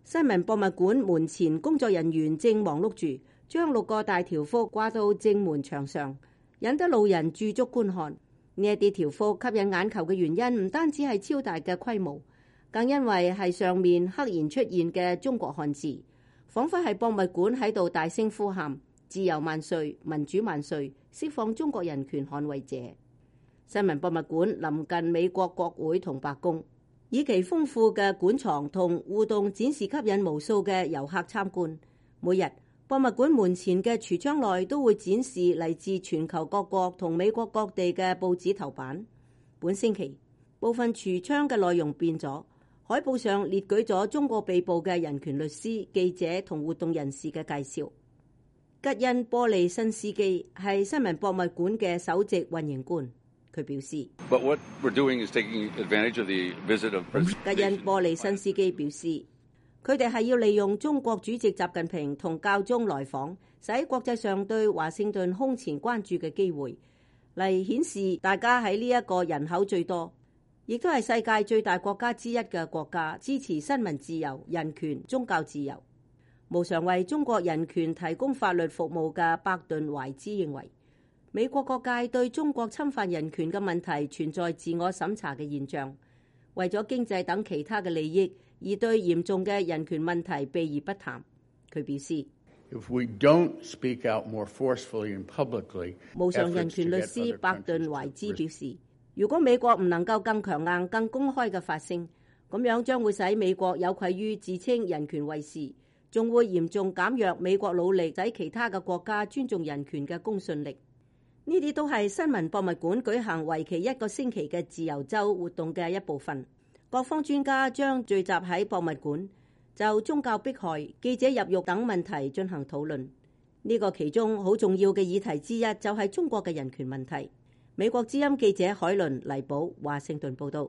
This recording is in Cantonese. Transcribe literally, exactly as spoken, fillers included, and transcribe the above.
新聞博物館門前工作人員正忙碌住，將六個大條幅掛到正門牆上，引得路人駐足觀看。呢一啲條幅吸引眼球嘅原因，唔單止係超大嘅規模，更因為係上面赫然出現嘅中國漢字，彷彿係博物館喺度大聲呼喊：自由萬歲，民主萬歲，釋放中國人權捍衛者。新聞博物館臨近美國國會同白宮，以其豐富嘅館藏同互動展示吸引無數嘅遊客參觀。每日博物館門前嘅櫥窗內都會展示嚟自全球各國同美國各地嘅報紙頭版。本星期部分櫥窗嘅內容變咗，海報上列舉咗中國被捕嘅人權律師、記者同活動人士嘅介紹。吉恩·波利辛斯基係新聞博物館嘅首席運營官。佢表示， But what we're doing is taking advantage of the visit of President. 吉恩·波利辛斯基表示，佢哋係要利用中國主席習近平同教宗來訪，使國際上對華盛頓空前關注嘅機會，嚟顯示大家喺呢一個人口最多，亦都係世界最大國家之一嘅國家支持新聞自由、人權、宗教自由。無償為中國人權提供法律服務嘅伯頓懷茲認為，美國各界對中國侵犯人權嘅問題存在自我審查嘅現象，為咗經濟等其他嘅利益而對嚴重嘅人權問題避而不談。佢表示， If we don't speak out more forcefully and publicly, 無償人權律師伯頓懷茲表示，如果美國唔能夠更強硬、更公開嘅發聲，咁樣將會使美國有愧於自稱人權衛士，仲會嚴重減弱美國努力使其他嘅國家尊重人權嘅公信力。呢啲都係新聞博物館舉行為期一個星期嘅自由週活動嘅一部分。各方專家將聚集喺博物館，就宗教迫害、記者入獄等問題進行討論。呢個其中好重要嘅議題之一就係中國嘅人權問題。美國之音記者海倫黎寶華盛頓報道。